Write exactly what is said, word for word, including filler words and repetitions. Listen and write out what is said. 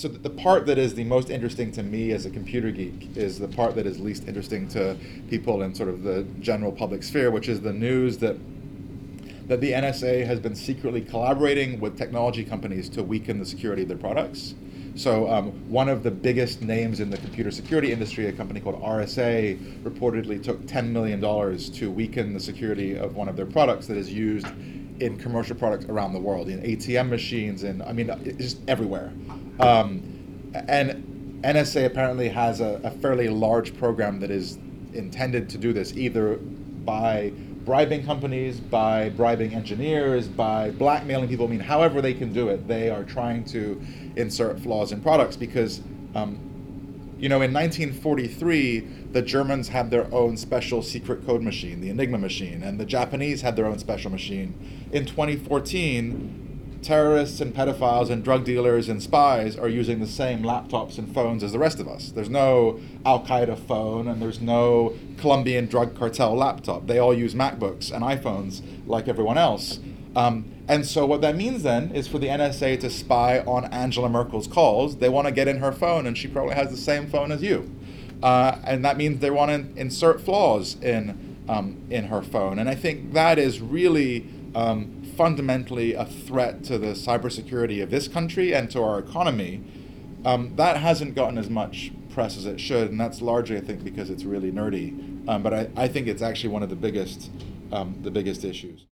so the part that is the most interesting to me as a computer geek is the part that is least interesting to people in sort of the general public sphere, which is the news that that the N S A has been secretly collaborating with technology companies to weaken the security of their products. So um, one of the biggest names in the computer security industry, a company called R S A, reportedly took ten million dollars to weaken the security of one of their products that is used in commercial products around the world, in A T M machines, and I mean, it's just everywhere. Um, and N S A apparently has a, a fairly large program that is intended to do this, either by bribing companies, by bribing engineers, by blackmailing people. I mean, however they can do it, they are trying to insert flaws in products because, um, you know, in nineteen forty-three, the Germans had their own special secret code machine, the Enigma machine, and the Japanese had their own special machine. In twenty fourteen, terrorists and pedophiles and drug dealers and spies are using the same laptops and phones as the rest of us. There's no Al-Qaeda phone and there's no Colombian drug cartel laptop. They all use MacBooks and iPhones like everyone else. Um, and so what that means then is for the N S A to spy on Angela Merkel's calls. They want to get in her phone, and she probably has the same phone as you. Uh, and that means they want to insert flaws in um, in her phone. And I think that is really um, fundamentally a threat to the cybersecurity of this country and to our economy. Um, that hasn't gotten as much press as it should, and that's largely, I think, because it's really nerdy. Um, but I, I think it's actually one of the biggest um, the biggest issues.